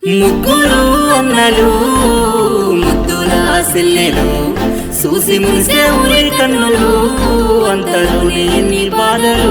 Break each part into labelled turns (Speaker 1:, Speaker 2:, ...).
Speaker 1: ముగ్గురు అన్నలు ముద్దుల సెల్లెలు చూసి మురిసే ఊరి కన్నులు అంతలోనే ఎన్ని బాధలు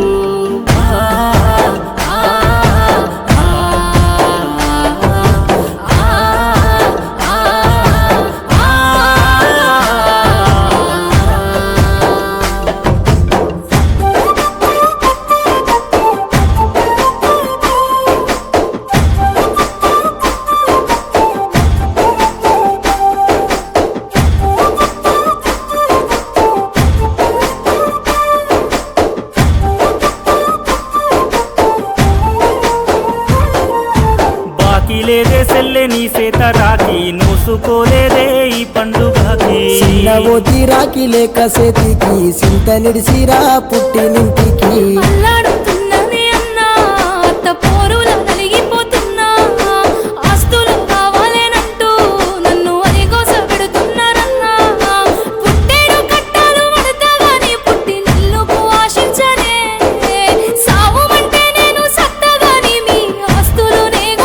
Speaker 1: లేదే సెల్లె నీ సేత రాకి నోసుకోలేదే ఈ పండుగకి
Speaker 2: చిన్నవోతి రాకి లేక సేతికి సింత నిడిసిరా పుట్టినింటికి
Speaker 3: అల్లాడుతున్నది అన్నా అత్త పోరుల నలిగిపోతున్నా ఆస్తులు కావాలేనంటూ నన్ను అరిగోస పెడుతున్నారన్నా పుట్టేడు కట్టాలు పడతాగాని పుట్టి నిల్లుకు ఆశించనే సావు అంటే నేను సత్తగాని మీ ఆస్తులు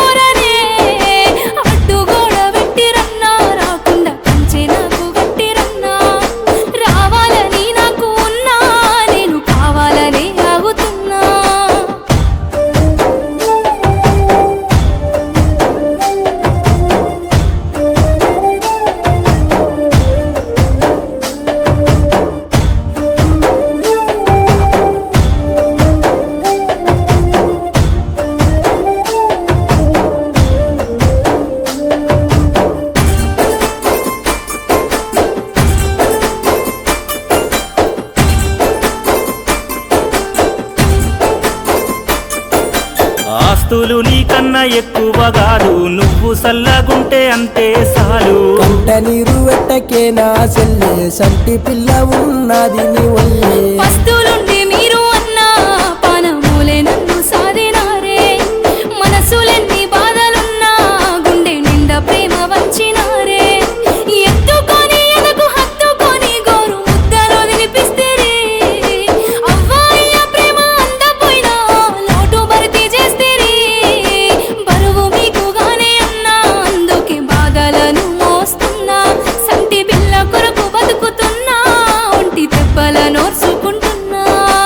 Speaker 1: ఆస్తులు నీకన్నా ఎక్కువ కాదు నువ్వు సల్లగుంటే అంతే సాలు
Speaker 2: కంట నీరు వెట్టకే నా సెల్లె సంటి పిల్ల ఉన్నది నీ ఒళ్ళే
Speaker 3: వస్తులుండి మీరు అన్నా పానమూలే నన్ను సాధినారే మనసులెన్ని బాధలున్నా గుండె నిండా ప్రేమ వంచినారే ఎత్తుకొని ఎనకు హత్తుకొని గోరు ముద్దలో వినిపిస్తేరే అవ్వాయ్య ప్రేమ అందపోయినా లోటు భర్తీ చేస్తేరే బరువు మీకుగానే అన్నా అందుకే బాధలను మోస్తున్నా సంటి పిల్ల కొరకు బతుకుతున్నా ఒంటి దెబ్బల నోర్చుకుంటున్నా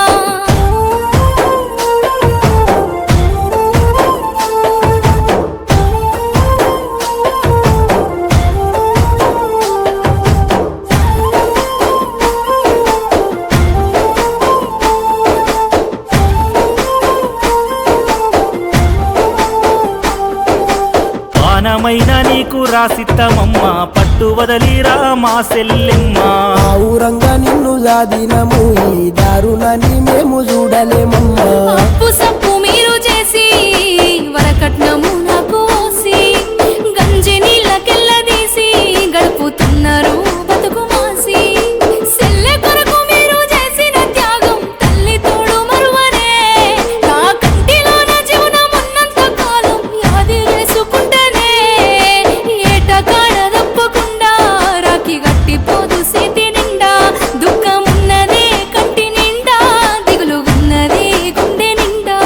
Speaker 1: పానమైన నీకు రాసిత్తమమ్మ పట్టు వదలిరా మా సెల్లెమ్మ
Speaker 2: ఊరంగా నిన్ను జాదినము ఈ దారుణాన్ని మేము చూడలేమమ్మా
Speaker 3: అప్పు సప్పు మీరు చేసి వరకట్నము నాకు ఓసి గంజి నీళ్ళకెళ్ళదీసి గడుపుతున్నారు బతుకు మాసి సెల్లె కొరకు మీరు చేసిన త్యాగం తల్లి తోడు మరువనే నా కంటిలోన జీవనం ఉన్నంత కాలం యాది వేసుకుంటేనే ఏట కాడ తప్పకుండా రాకి గట్టిపోదు సేతి నిండా దుఃఖమున్నదే కంటి నిండా దిగులు ఉన్నదే గుండె నిండా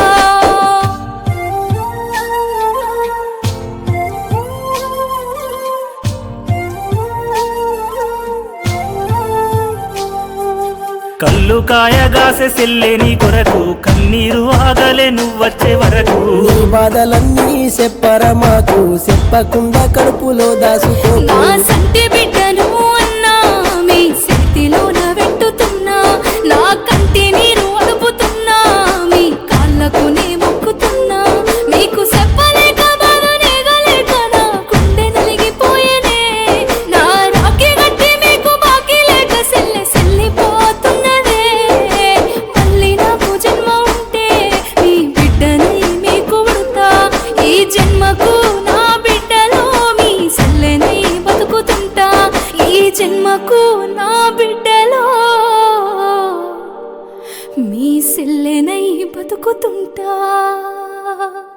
Speaker 1: కళ్ళు కాయగాసె సెల్లెని కొరకు కన్నీరు ఆగలే నువ్వొచ్చే వరకు
Speaker 2: నీ బాధలన్నీ చెప్పరా మాకు చెప్పకుండా కడుపులో దాసుకో
Speaker 3: నా సంటి బిడ్డను అన్నా మీ చేతిలోన పెట్టుతున్నా నా కంటి నీరు అడుపుతున్నా మీ కాళ్ళకు నే మొక్కుతున్నా మీకు చెప్పలేక బాధ నేగలేక నా గుండె నలిగిపోయేనే నా రాఖీ గట్టి మీకు బాకీ లేక సెల్లిపోతున్నదే మళ్ళీ నాకు జన్మ ఉంటే మీ బిడ్డని మీకు ఉడతా ఈ జన్మకు నా బిడ్డలో మీ సెల్లెని బతుకుతుంటా ఈ జన్మకు నా బిడ్డలో మీ సెల్లెనై బతుకుతుంటా